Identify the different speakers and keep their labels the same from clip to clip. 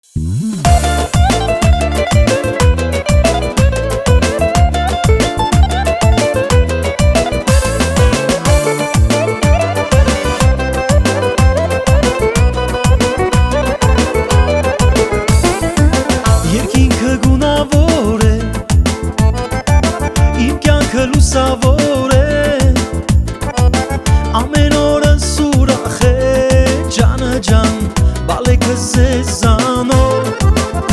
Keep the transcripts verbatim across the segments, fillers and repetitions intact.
Speaker 1: Երկինքը գունավոր է, իմ կյանքը լուսավոր է, ամեն օրս ուրախ է, ջանը ջան, բալեքը սեզանով,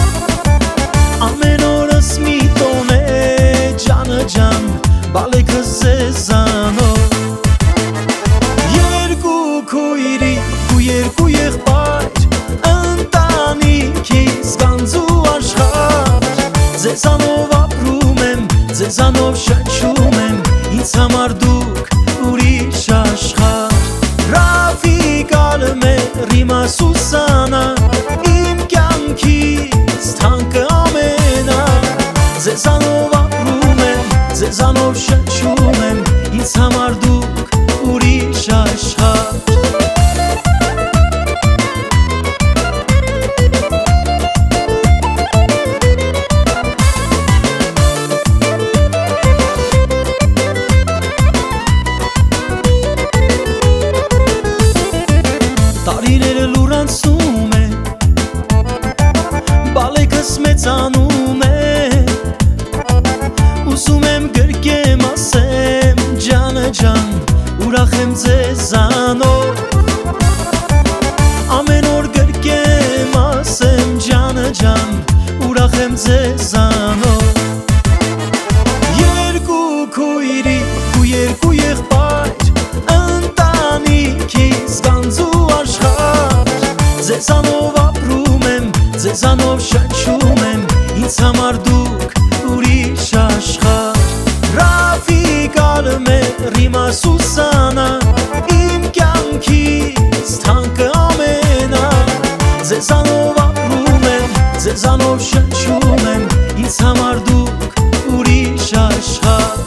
Speaker 1: ամեն օրս մի տոն է, ջանը ջան, բալեքը սեզանով, երկու քույրիկ ու երկու եղբայր, ընտանիքից գանձու Ձեզանով ապրում եմ, ձեզանով շնչում եմ, ինձ համար դուք ուրիշ աշխարհ Ռաֆիկ Ալմեր իմ Սուսանա, իմ կյանքիս թանկը ամենա Ձեզանով ապրում եմ, ձեզանով շնչում եմ, ինձ համար դուք ուրիշ աշխարհ Տարիները լուրանցում է, բալեքս մեծանում է Ուզում եմ գրկեմ ասեմ, ջանը ջան, ուրախ եմ ձեզանով Ամեն օր գրկեմ ասեմ, ջանը ջան, ուրախ եմ ձեզանով Երկու քույրիկ ու երկու եղբայր, ընտանիքից գանձու Ձեզանով ապրում եմ, ձեզանով շնչում եմ, ինձ համար դուք ուրիշ աշխարհ Ռաֆիկ Ալմեր իմ Սուսանա, իմ կյանքիս թանկը ամենա Ձեզանով ապրում եմ, ձեզանով շնչում եմ, ինձ համար դուք ուրիշ աշխարհ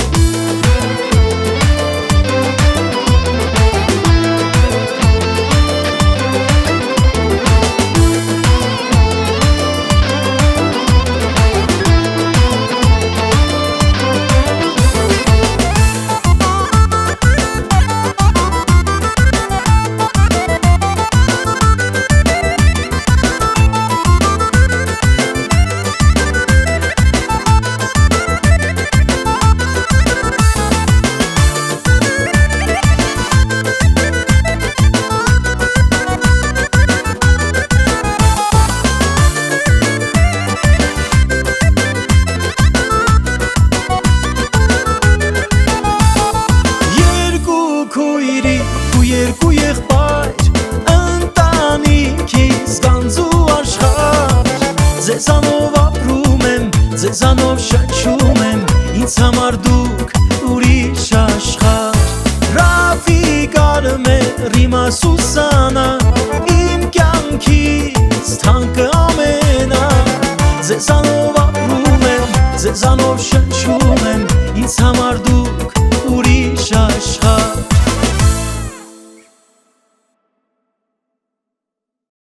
Speaker 1: Երկու եղբայր, ընտանիքից գանձու աշխարհ Ձեզանով ապրում եմ, ձեզանով շնչում եմ, ինձ համար դուք ուրիշ աշխարհ Ռաֆիկ Ալմեր իմ Սուսանա, իմ կյանքիս թանկը ամենա Ձեզանով ապրում եմ, ձեզանով շնչում եմ, ինձ համար դուք ուրիշ աշխարհ